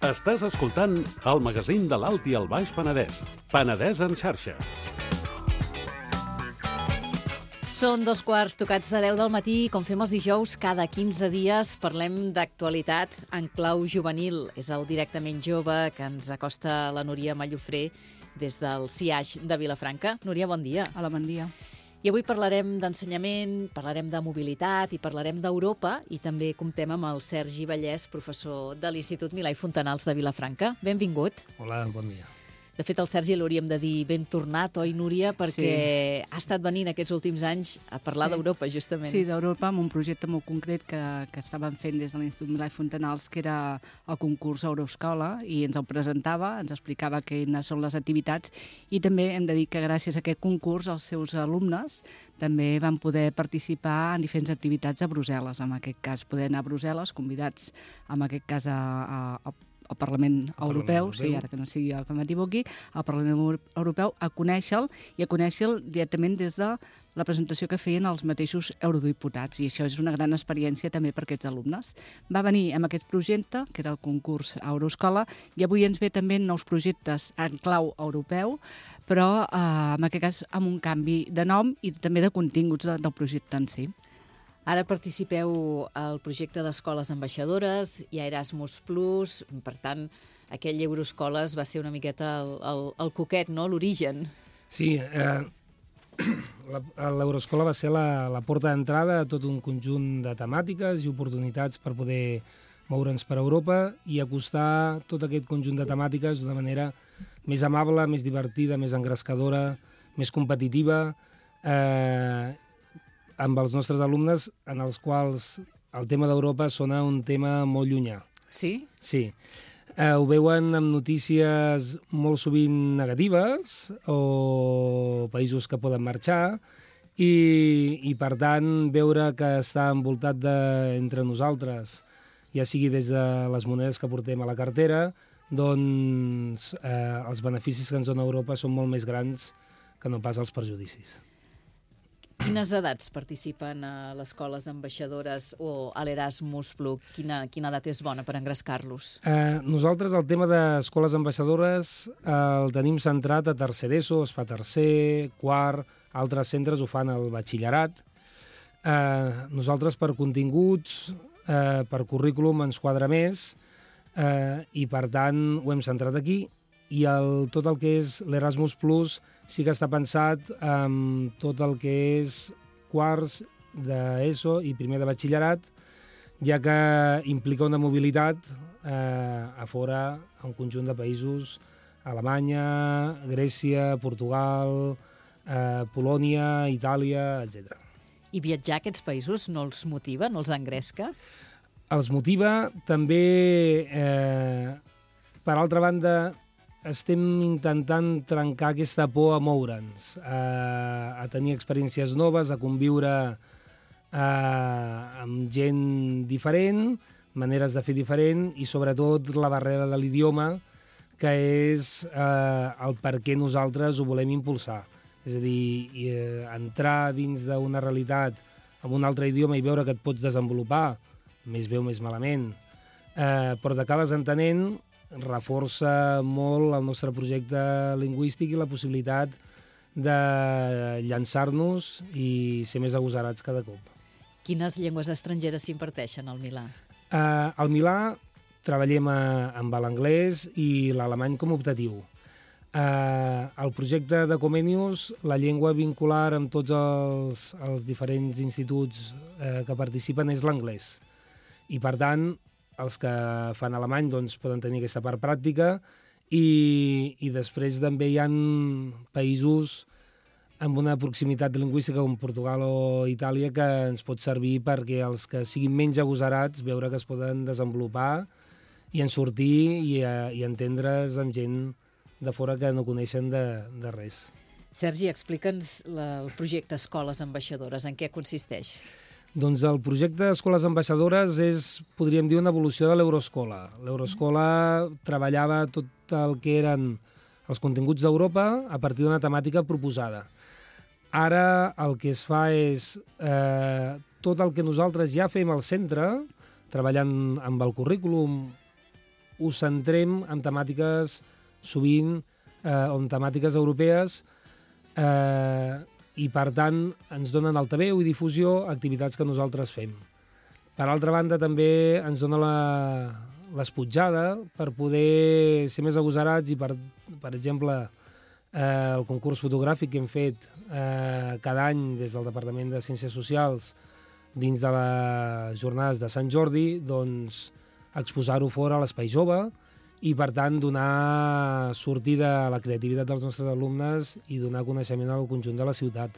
Estàs escoltant el magazín de l'Alt i el Baix Penedès. Penedès en xarxa. Són 2:15 del matí. Com fem els dijous, cada 15 dies parlem d'actualitat en clau juvenil. És el Directament Jove que ens acosta la Núria Mallofré des del CIAix de Vilafranca. Núria, bon dia. Hola, bon dia. I avui parlarem d'ensenyament, parlarem de mobilitat i parlarem d'Europa, i també comptem amb el Sergi Vallès, professor de l'Institut Milà i Fontanals de Vilafranca. Benvingut. Hola, bon dia. De fet, al Sergi l'hauríem de dir ben tornat, oi, Núria? Perquè ha estat venint aquests últims anys a parlar d'Europa, justament. Sí, d'Europa, amb un projecte molt concret que estaven fent des de l'Institut Milà i Fontanals, que era el concurs Euroescola, i ens el presentava, ens explicava quines són les activitats, i també hem de dir que gràcies a aquest concurs els seus alumnes també van poder participar en diferents activitats a Brussel·les. En aquest cas, poder anar a Brussel·les, convidats, en aquest cas, al Parlament Europeu, sí, ara que no sigui jo que m'equivoqui, al Parlament Europeu, a conèixer-lo, i a conèixer-lo directament des de la presentació que feien els mateixos eurodiputats, i això és una gran experiència també per aquests alumnes. Va venir amb aquest projecte, que era el concurs Euroescola, i avui ens ve també nous projectes en clau europeu, però en aquest cas amb un canvi de nom i també de continguts del projecte en si. Ara participeu al projecte d'escoles ambaixadores, hi ha Erasmus+, per tant, aquell Euroescoles va ser una miqueta el coquet, no?, l'origen. Sí, l'Euroescola va ser la porta d'entrada a tot un conjunt de temàtiques i oportunitats per poder moure'ns per Europa i acostar tot aquest conjunt de temàtiques d'una manera més amable, més divertida, més engrescadora, més competitiva, amb els nostres alumnes, en els quals el tema d'Europa sona un tema molt llunyà. Sí? Sí. Ho veuen amb notícies molt sovint negatives o països que poden marxar i per tant, veure que està envoltat entre nosaltres, ja sigui des de les monedes que portem a la cartera, doncs els beneficis que ens dona Europa són molt més grans que no pas els perjudicis. Quines edats participen a les escoles ambaixadores o a l'Erasmus+? Quina edat és bona per engrescar-los? Nosaltres el tema d'escoles ambaixadores el tenim centrat a tercer d'ESO, es fa tercer, quart, altres centres ho fan al batxillerat. Nosaltres per continguts, per currículum ens quadra més i per tant ho hem centrat aquí. I tot el que és l'Erasmus+ sí que està pensat amb tot el que és quarts d'ESO i primer de batxillerat, ja que implica una mobilitat a fora, a un conjunt de països, Alemanya, Grècia, Portugal, Polònia, Itàlia, etc. I viatjar a aquests països no els motiva, no els engresca? Els motiva també, per altra banda, estem intentant trencar aquesta por a moure'ns, a tenir experiències noves, a conviure amb gent diferent, maneres de fer diferent i sobretot la barrera de l'idioma, que és el per què nosaltres ho volem impulsar. És a dir, entrar dins d'una realitat amb un altre idioma i veure que et pots desenvolupar, més bé o més malament, però t'acabes entenent, reforça molt el nostre projecte lingüístic i la possibilitat de llançar-nos i ser més agosarats cada cop. Quines llengües estrangeres s'imparteixen al Milà? Al Milà treballem amb l'anglès i l'alemany com a optatiu. El projecte de Comenius, la llengua vincular amb tots els diferents instituts que participen és l'anglès. I per tant, els que fan alemany doncs, poden tenir aquesta part pràctica i després també hi ha països amb una proximitat lingüística com Portugal o Itàlia que ens pot servir perquè els que siguin menys agosarats veure que es poden desenvolupar i en sortir i entendre's amb gent de fora que no coneixen de res. Sergi, explica'ns el projecte Escoles Ambaixadores. En què consisteix? Doncs el projecte Escoles Ambaixadores és, podríem dir, una evolució de l'Euroescola. L'Euroescola treballava tot el que eren els continguts d'Europa a partir d'una temàtica proposada. Ara el que es fa és tot el que nosaltres ja fem al centre, treballant amb el currículum ho centrem en temàtiques sovint en temàtiques europees i, per tant, ens donen altaveu i difusió activitats que nosaltres fem. Per altra banda, també ens dona l'esputjada per poder ser més agosarats i, per exemple, el concurs fotogràfic que hem fet cada any des del Departament de Ciències Socials dins de les jornades de Sant Jordi, doncs exposar-ho fora a l'Espai Jove i, per tant, donar sortida a la creativitat dels nostres alumnes i donar coneixement al conjunt de la ciutat.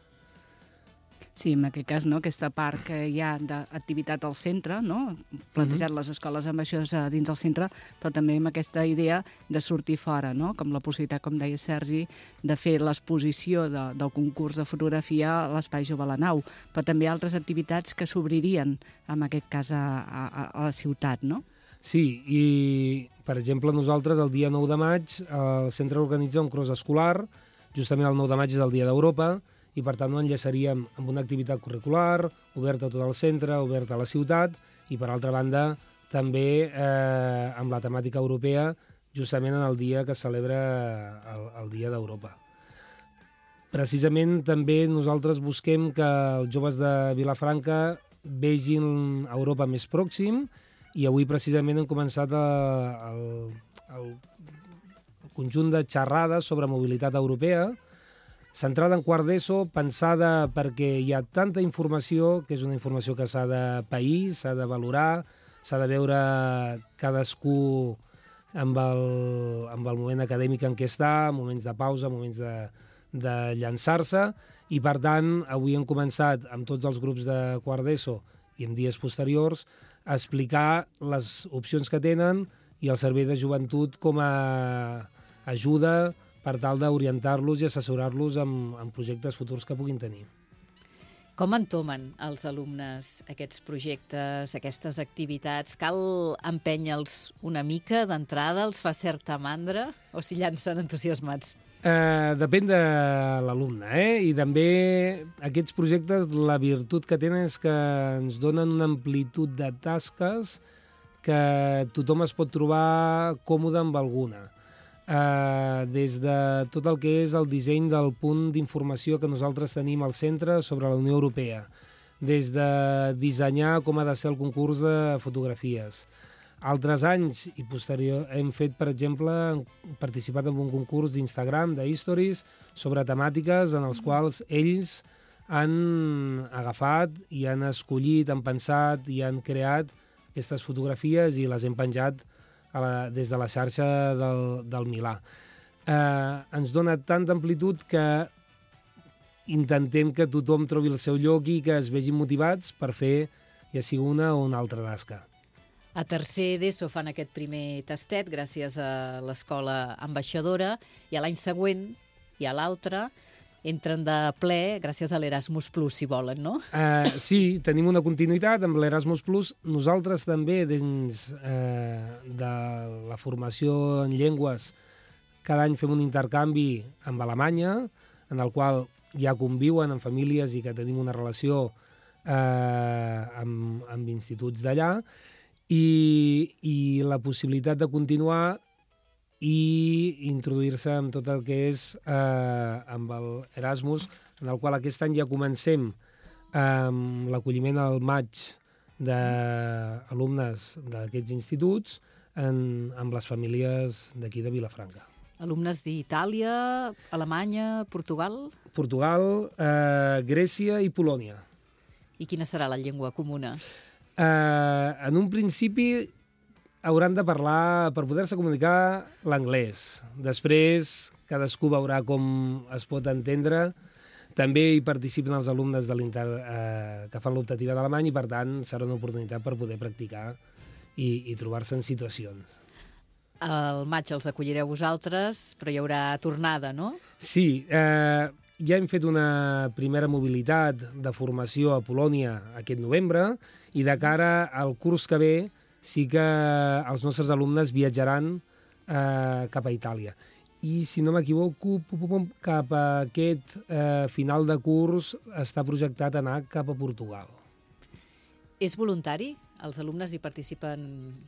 Sí, en aquest cas, no? Aquesta part que hi ha d'activitat al centre, no? Plantejat les escoles ambaixadores dins del centre, però també amb aquesta idea de sortir fora, no? Com la possibilitat, com deia Sergi, de fer l'exposició del concurs de fotografia a l'Espai Jove a la Nau, però també altres activitats que s'obririen, en aquest cas, a la ciutat, no? Sí, i, per exemple, nosaltres el dia 9 de maig el centre organitza un cross escolar, justament el 9 de maig és el dia d'Europa, i per tant ho enllaçaríem amb una activitat curricular, oberta a tot el centre, oberta a la ciutat, i per altra banda també amb la temàtica europea, justament en el dia que es celebra el Dia d'Europa. Precisament també nosaltres busquem que els joves de Vilafranca vegin Europa més pròxim, i avui precisament hem començat el conjunt de xerrades sobre mobilitat europea, centrada en quart d'ESO, pensada perquè hi ha tanta informació, que és una informació que s'ha de pair, s'ha de valorar, s'ha de veure cadascú amb el moment acadèmic en què està, moments de pausa, moments de llançar-se, i per tant avui hem començat amb tots els grups de quart d'ESO i en dies posteriors a explicar les opcions que tenen i el servei de joventut com a ajuda per tal d'orientar-los i assessorar-los en projectes futurs que puguin tenir. Com entomen els alumnes aquests projectes, aquestes activitats? Cal empènyer-los una mica d'entrada? Els fa certa mandra? O s'hi llancen entusiasmats? Depèn de l'alumne, I també aquests projectes, la virtut que tenen és que ens donen una amplitud de tasques que tothom es pot trobar còmode amb alguna. Des de tot el que és el disseny del punt d'informació que nosaltres tenim al centre sobre la Unió Europea, des de dissenyar com ha de ser el concurs de fotografies. Altres anys i posterior hem fet, per exemple, participat en un concurs d'Instagram, de stories, sobre temàtiques en els quals ells han agafat i han escollit, han pensat i han creat aquestes fotografies i les hem penjat des de la xarxa del Milà. Ens dona tanta amplitud que intentem que tothom trobi el seu lloc i que es vegin motivats per fer ja sigui una o una altra tasca. A tercer d'ESO fan aquest primer tastet gràcies a l'escola ambaixadora i a l'any següent i a l'altre entren de ple gràcies a l'Erasmus Plus, si volen, no? Sí, tenim una continuïtat amb l'Erasmus Plus. Nosaltres també, dins de la formació en llengües, cada any fem un intercanvi amb Alemanya, en el qual ja conviuen amb famílies i que tenim una relació amb instituts d'allà, i la possibilitat de continuar i introduir-se en tot el que és amb l'Erasmus, en el qual aquest any ja comencem amb l'acolliment al maig d'alumnes d'aquests instituts amb les famílies d'aquí de Vilafranca. Alumnes d'Itàlia, Alemanya, Portugal? Portugal, Grècia i Polònia. I quina serà la llengua comuna? En un principi hauran de parlar, per poder-se comunicar, l'anglès. Després, cadascú veurà com es pot entendre. També hi participen els alumnes de que fan l'optativa d'alemany i, per tant, serà una oportunitat per poder practicar i trobar-se en situacions. Al maig els acollireu vosaltres, però hi haurà tornada, no? Sí, ja hem fet una primera mobilitat de formació a Polònia aquest novembre i de cara al curs que ve sí que els nostres alumnes viatjaran cap a Itàlia. I, si no m'equivoco, cap a aquest final de curs està projectat anar cap a Portugal. És voluntari? Els alumnes hi participen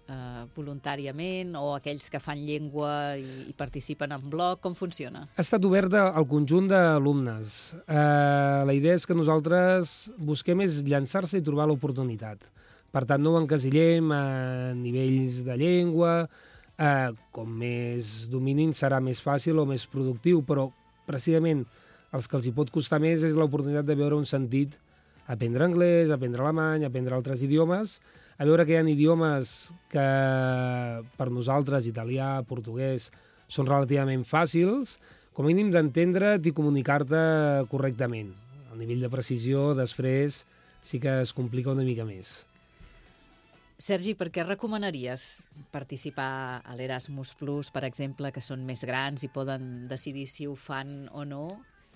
voluntàriament o aquells que fan llengua i participen en bloc? Com funciona? Ha estat oberta al conjunt d'alumnes. La idea és que nosaltres busquem és llançar-se i trobar l'oportunitat. Per tant, no ho encasillem a nivells de llengua, com més dominin serà més fàcil o més productiu, però precisament els que els hi pot costar més és l'oportunitat de veure un sentit, aprendre anglès, aprendre alemany, aprendre altres idiomes, a veure que hi ha idiomes que per nosaltres, italià, portuguès, són relativament fàcils, com a mínim d'entendre't i comunicar-te correctament. El nivell de precisió després sí que es complica una mica més. Sergi, per què recomanaries participar a l'Erasmus Plus, per exemple, que són més grans i poden decidir si ho fan o no?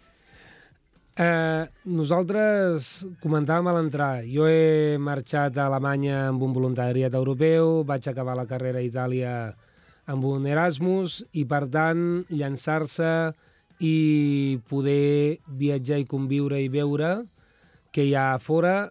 Nosaltres comentàvem a l'entrar. Jo he marxat a Alemanya amb un voluntariat europeu, vaig acabar la carrera a Itàlia amb un Erasmus i, per tant, llançar-se i poder viatjar i conviure i veure que hi ha a fora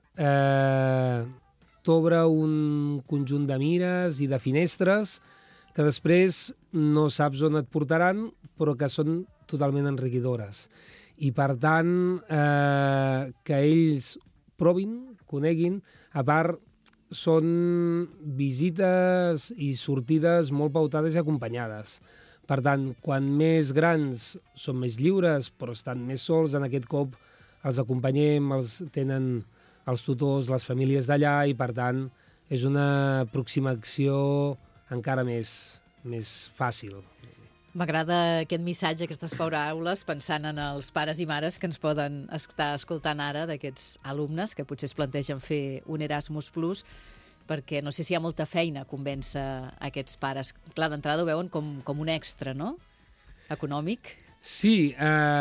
t'obre un conjunt de mires i de finestres que després no saps on et portaran, però que són totalment enriquidores. I, per tant, que ells provin, coneguin. A part, són visites i sortides molt pautades i acompanyades. Per tant, quan més grans són més lliures, però estan més sols, en aquest cop els acompanyem, els tenen els tutors, les famílies d'allà, i, per tant, és una aproximació encara més fàcil. M'agrada aquest missatge, aquestes paraules, pensant en els pares i mares que ens poden estar escoltant ara, d'aquests alumnes que potser es plantegen fer un Erasmus Plus, perquè no sé si hi ha molta feina a convèncer aquests pares. Clar, d'entrada ho veuen com un extra, no?, econòmic. Sí,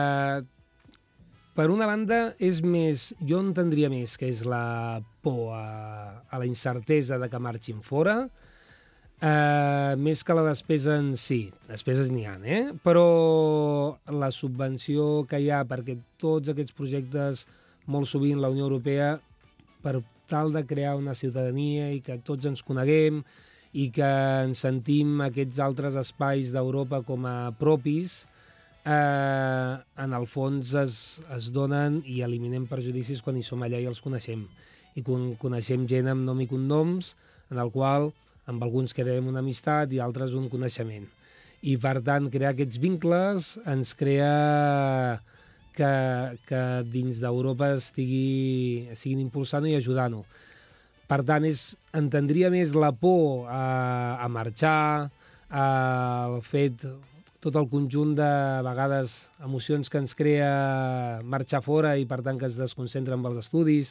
per una banda és més, jo entendria més que és la por a la incertesa de que marxin fora, més que la despesa en si. Despeses n'hi ha, però la subvenció que hi ha perquè tots aquests projectes, molt sovint la Unió Europea, per tal de crear una ciutadania i que tots ens coneguem i que ens sentim aquests altres espais d'Europa com a propis, en el fons es donen i eliminem perjudicis quan hi som allà i els coneixem. I coneixem gent amb nom i cognoms, en el qual amb alguns crearem una amistat i altres un coneixement. I, per tant, crear aquests vincles ens crea que dins d'Europa siguin impulsant-ho i ajudant-ho. Per tant, entendria més la por a marxar, el fet, tot el conjunt de vegades emocions que ens crea marxar fora i, per tant, que es desconcentra amb els estudis.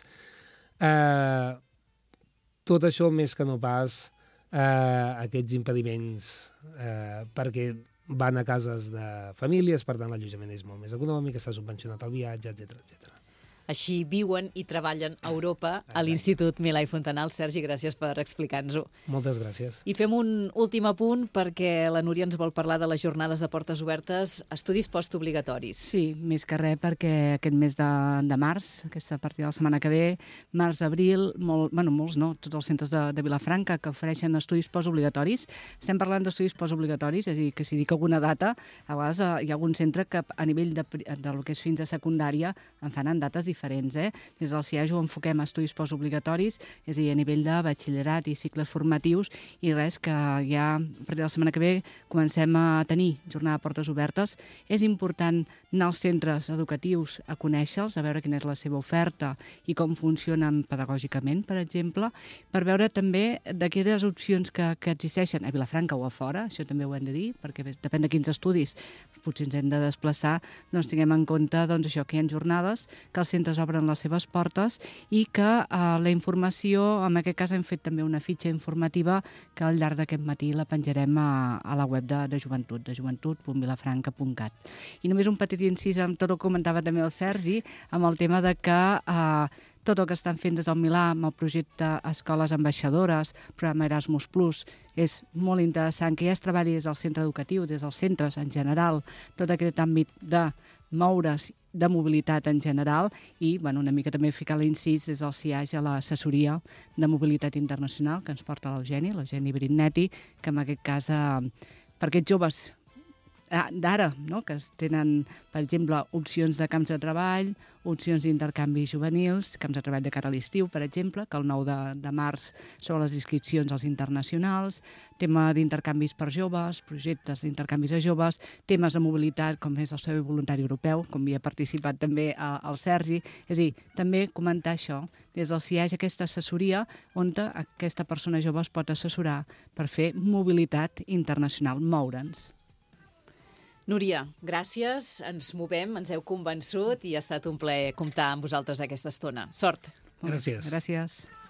Tot això més que no pas aquests impediments, perquè van a cases de famílies, per tant l'allotjament és molt més econòmic, està subvencionat el viatge, etc. Així viuen i treballen a Europa, a l'Institut Milà i Fontanals. Sergi, gràcies per explicar-nos-ho. Moltes gràcies. I fem un últim apunt perquè la Núria ens vol parlar de les jornades de portes obertes, estudis postobligatoris. Sí, més que res perquè aquest mes de març, aquesta partida de la setmana que ve, març-abril, molts no, tots els centres de Vilafranca que ofereixen estudis postobligatoris. Estem parlant d'estudis postobligatoris, és a dir, que si dic alguna data, a vegades hi ha algun centre que a nivell del que és fins a secundària en fan en dates diferents. Des del CIAJ ho enfoquem a estudis postobligatoris, és a dir, a nivell de batxillerat i cicles formatius, i res, que ja a partir de la setmana que ve comencem a tenir jornada de portes obertes. És important anar als centres educatius a conèixer-los, a veure quina és la seva oferta i com funcionen pedagògicament, per exemple, per veure també d'aquelles opcions que existeixen a Vilafranca o a fora, això també ho hem de dir, perquè depèn de quins estudis potser ens hem de desplaçar, doncs tinguem en compte això, que hi ha jornades, que els centres obren les seves portes i que la informació, en aquest cas hem fet també una fitxa informativa que al llarg d'aquest matí la penjarem a la web de joventut, de joventut.vilafranca.cat. I només un petit incís amb tot el que comentava també el Sergi, amb el tema de que tot el que estan fent des del Milà amb el projecte Escoles Ambaixadores, programa Erasmus Plus, és molt interessant que ja es treballi des del centre educatiu, des dels centres en general, tot aquest àmbit de moure's, de mobilitat en general i una mica també ficar l'incís des del CIAIG a l'assessoria de mobilitat internacional que ens porta l'Eugeni Britnetti, que en aquest cas per aquests joves d'ara, que tenen, per exemple, opcions de camps de treball, opcions d'intercanvis juvenils, camps de treball de cara a l'estiu, per exemple, que el 9 de març són les inscripcions als internacionals, tema d'intercanvis per joves, projectes d'intercanvis a joves, temes de mobilitat, com és el servei voluntari europeu, com hi ha participat també el Sergi. És a dir, també comentar això, des del CIAIG, aquesta assessoria on aquesta persona jove es pot assessorar per fer mobilitat internacional, moure'ns. Núria, gràcies, ens movem, ens heu convençut i ha estat un plaer comptar amb vosaltres aquesta estona. Sort! Gràcies. Gràcies.